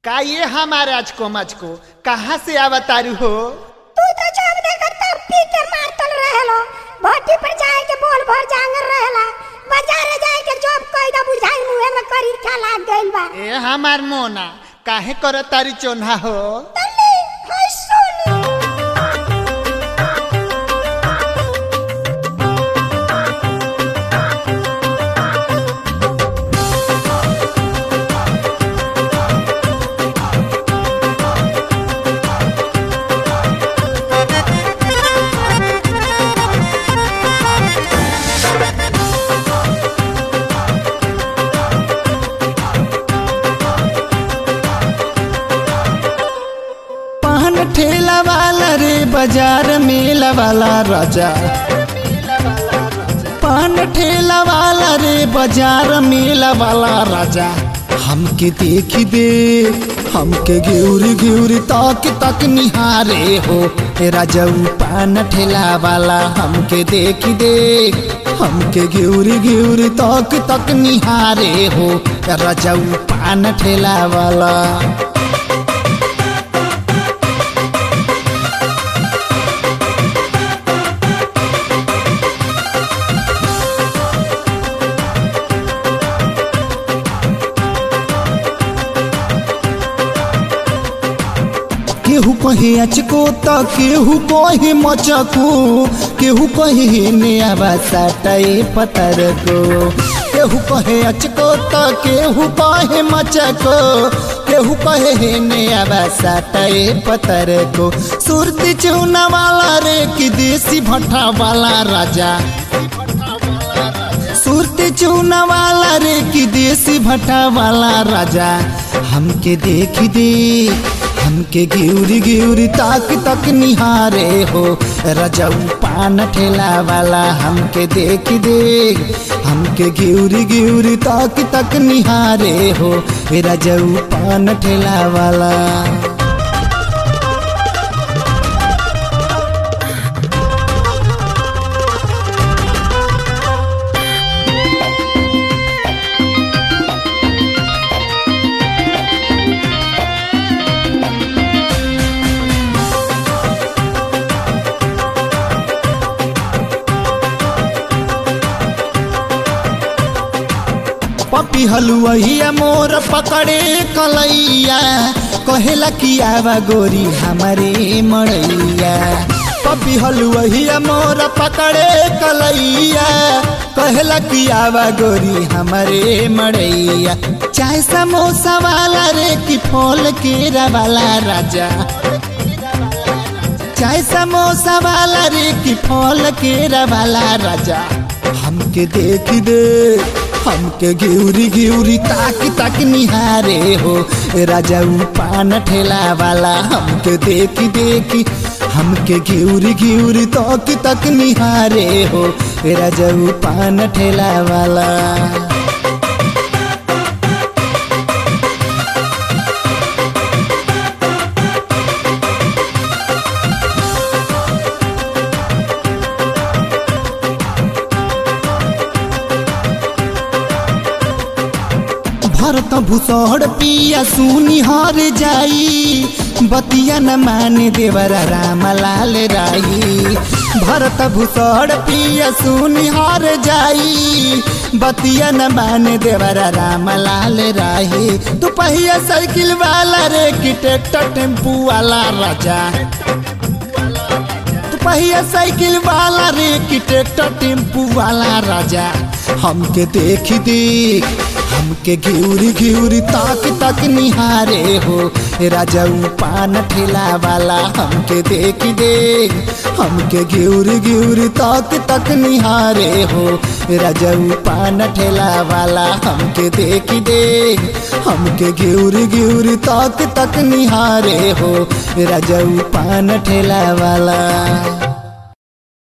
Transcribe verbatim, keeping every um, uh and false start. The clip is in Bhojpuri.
का ये हमारे आज को मच को कहाँ से आवतारू हो? तू तो जब देखत तब पी के मारतल रहेलो, भट्टी पर जाए के बोल भर जांगर रहेला, बाजार जाए के जॉब कइदा बुझाई मुहे में करी खा लाग गइल बा। ए हमार मोना काहे करतारी चोन्हा हो? तल्ली होय सोनी ठेला वाला रे बाजार मेला वाला राजा, पान ठेला वाला रे बाजार मेला वाला राजा, हमके देखी दे हमके घेउरी घेउरी तक तक निहारे हो ए राजा। पान ठेला वाला हमके देखी दे हमके घेउरी घेउरी तक तक निहारे हो ए राजा। पान ठेला वाला केहू कहे अचको तो केहू कहे मचको, केहू कहे नया साटाए पतर को। केहू कहे अचको तो केहू कहे मचको, केहू कहे नया साटाए पतर को। सुरती चूना वाला रे कि देसी भट्टा वाला राजा, सुरती चूना वाला रे कि देसी भट्टा वाला राजा, हमके देखी दे हमके घेउरी घेउरी ताक तक निहारे हो राजा। पान ठेला वाला हमके देख दे हमके घेउरी घेउरी ताक तक निहारे हो राजा। पान ठेला वाला पपी हलुआ मोर पकड़े कलैया, कहेला कि आवा गोरी हमारे मड़ैया। पपी हलुआ मोर पकड़े कलैया, कहेला कि आवा गोरी हमारे मड़ैया। चाहे समोसा वाला रे कि फल केरा वाला राजा, चाहे समोसा वाला रे कि फल केरा वाला राजा, हमके देख दे हमके घेउरी घेउरी ताक तक निहारे हो राजा। पान ठेला वाला हमके देखी देखी हमके घेउरी घेउरी तक तक निहारे हो राजा। पान ठेला वाला भरत भूसड़ पिया सुनी हार जाई, बतिया न माने देवरा राम लाल राई। भरत भूसड़ पिया सुनी हार जाई, बतिया न माने देवरा राम लाल राई। तू पहिया साइकिल वाला रे कि ट्रैक्टर टेम्पू वाला राजा, तू पहिया साइकिल वाला रे कि ट्रैक्टर टेम्पू वाला राजा, हमके देखी देख हमके घेउरी घेउरी ताक तक निहारे हो राजा। पान ठेला वाला हमके देखी दे हमके घेउरी घेउरी ताक तक निहारे हो राजा। पान ठेला वाला हमके देखी दे हमके घेउरी घेउरी ताक तक निहारे हो राजा। पान ठेला वाला।